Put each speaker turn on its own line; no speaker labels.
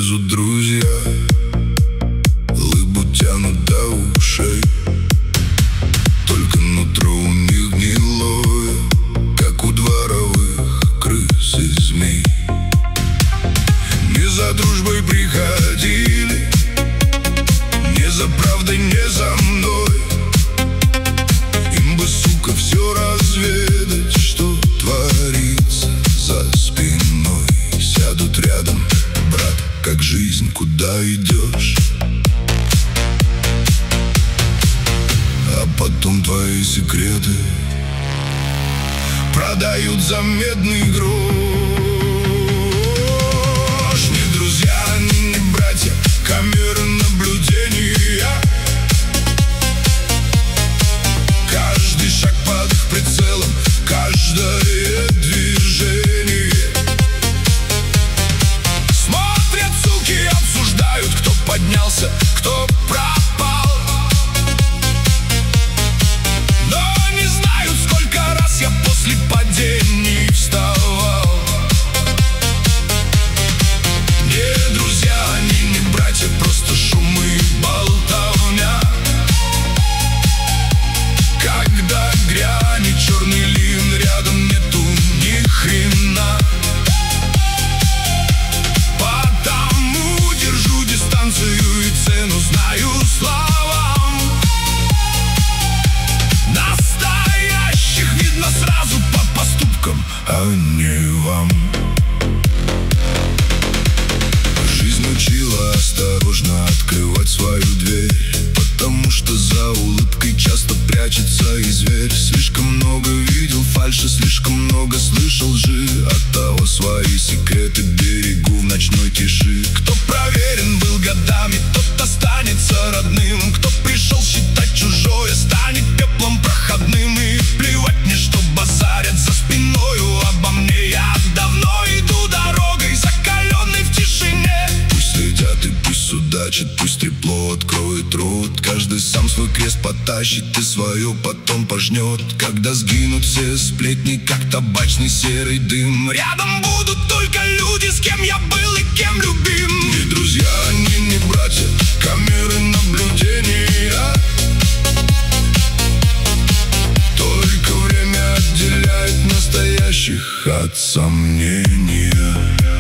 лезут друзья, лыбу тянут до ушей. Только нутро у них гнилое, как у дворовых крыс и змей. Не за дружбой приходили, не за правдой, не за мной. Им бы, сука, все разведать, что творится за спиной. Сядут рядом: брат, как жизнь, куда идешь? А потом твои секреты продают за медный грош. Не друзья, не братья, камеры наблюдения. Каждый шаг под их прицелом, каждое движение. Смотрят, суки, обсуждают, кто поднялся, кто пропал. Но не знают, сколько раз я после падений вставал. Не друзья, они не братья, просто шум и болтовня. Когда грянет черный лин, рядом нету ни хрена. Потому держу дистанцию и цену знаю словам. Настоящих видно сразу по поступкам, а не вам. Жизнь учила осторожно открывать свою дверь, потому что за улыбкой часто прячется и зверь. Слишком много видел фальши, слишком много слышал лжи. Оттого свои секреты берегу в ночной тиши. Кто проверен был годами, тот останется родным. Кто пришел считать чужое, станет пеплом проходным. И плевать мне, что базарят за спиною обо мне. Я давно иду дорогой, закаленной в тишине. Пусть следят и пусть судачат, пусть трепло откроет рот. Каждый сам свой крест потащит и свое потом пожнет. Когда сгинут все сплетни, как табачный серый дым, рядом будут только люди, с кем я был и кем любим. Не друзья, они не братья, камеры наблюдения. Только время отделяет настоящих от сомнения.